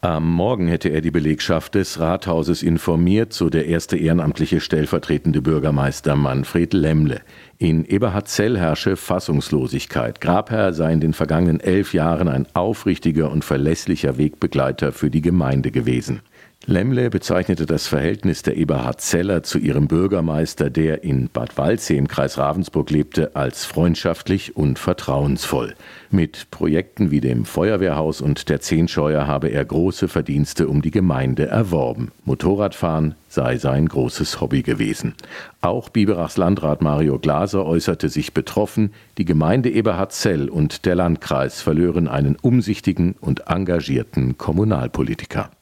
Am Morgen hätte er die Belegschaft des Rathauses informiert, so der erste ehrenamtliche stellvertretende Bürgermeister Manfred Lemmle. In Eberhardzell herrsche Fassungslosigkeit. Grabherr sei in den vergangenen 11 Jahren ein aufrichtiger und verlässlicher Wegbegleiter für die Gemeinde gewesen. Lemmle bezeichnete das Verhältnis der Eberhardzeller zu ihrem Bürgermeister, der in Bad Waldsee im Kreis Ravensburg lebte, als freundschaftlich und vertrauensvoll. Mit Projekten wie dem Feuerwehrhaus und der Zehnscheuer habe er große Verdienste um die Gemeinde erworben. Motorradfahren sei sein großes Hobby gewesen. Auch Biberachs Landrat Mario Glaser äußerte sich betroffen, die Gemeinde Eberhardzell und der Landkreis verlören einen umsichtigen und engagierten Kommunalpolitiker.